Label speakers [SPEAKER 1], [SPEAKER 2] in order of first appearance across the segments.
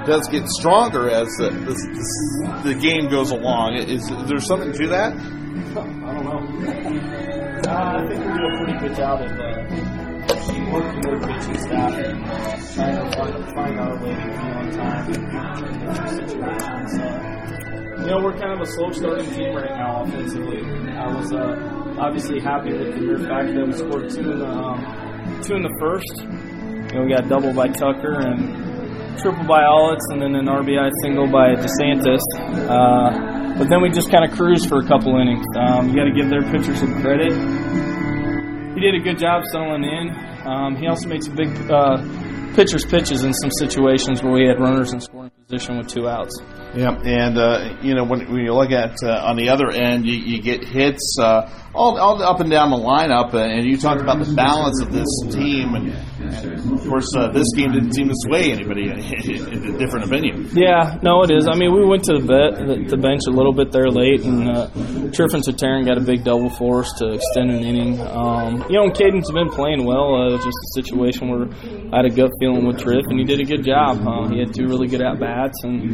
[SPEAKER 1] does get stronger as the game goes along. Is there something to that?
[SPEAKER 2] I don't know. I think we do a pretty good job of working with our pitching staff and trying to find our way to be on time in different situations. We're kind of a slow starting team right now offensively. I was obviously happy with the mere fact that we scored two in the first. We got double by Tucker and triple by Olitz, and then an RBI single by DeSantis. But then we just kind of cruised for a couple innings. You got to give their pitcher some credit. He did a good job settling in. He also made some big pitcher's pitches in some situations where we had runners in scoring position with 2 outs.
[SPEAKER 1] Yeah, and when you look at on the other end, you get hits all up and down the lineup, and you talked about the balance of this team, and of course this game didn't seem to sway anybody in a different opinion. Yeah,
[SPEAKER 2] no, it is. I mean, we went to the bench a little bit there late, and Triffin Tataryn got a big double for us to extend an inning. Caden's been playing well. It was just a situation where I had a gut feeling with Triff, and he did a good job. He had 2 really good at bats, and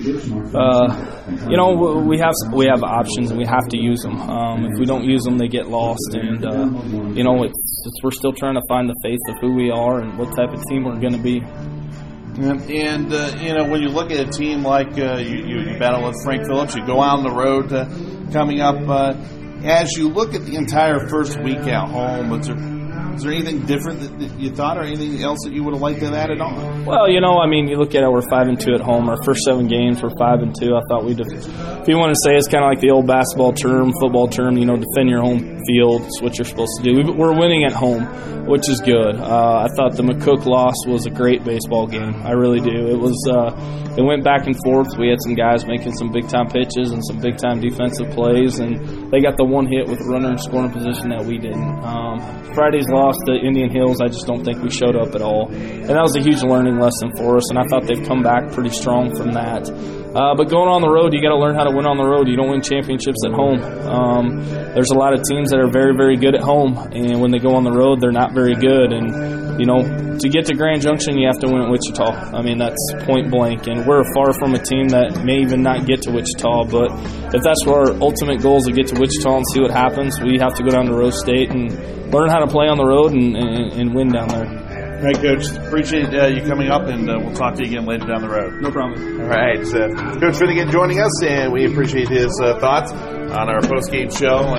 [SPEAKER 2] we have options, and we have to use them. If we don't use them, they get lost, and we're still trying to find the face of who we are and what type of team we're going to be.
[SPEAKER 1] And when you look at a team like you battle with Frank Phillips, you go out on the road coming up. As you look at the entire first week at home, is there anything different that you thought, or anything else that you would have liked to add on?
[SPEAKER 2] Well, you look at it, we're 5-2 at home. Our first 7 games, we're 5-2. I thought if you want to say, it's kind of like the old basketball term, football term, defend your home field. It's what you're supposed to do. We're winning at home, which is good. I thought the McCook loss was a great baseball game. I really do. It was. It went back and forth. We had some guys making some big-time pitches and some big-time defensive plays, and they got the one hit with a runner in scoring position that we didn't. Friday's loss to Indian Hills, I just don't think we showed up at all. And that was a huge learning lesson for us, and I thought they've come back pretty strong from that. But going on the road, you got to learn how to win on the road. You don't win championships at home. There's a lot of teams that are very, very good at home, and when they go on the road, they're not very good. And, to get to Grand Junction, you have to win at Wichita. I mean, that's point blank, and we're far from a team that may even not get to Wichita. But if that's what our ultimate goal is, to get to Wichita and see what happens, we have to go down to Rose State and learn how to play on the road and win down there.
[SPEAKER 1] All right, Coach. Appreciate you coming up, and we'll talk to you again later down the road.
[SPEAKER 2] No problem.
[SPEAKER 1] All right. Coach Finnegan joining us, and we appreciate his thoughts on our post-game show.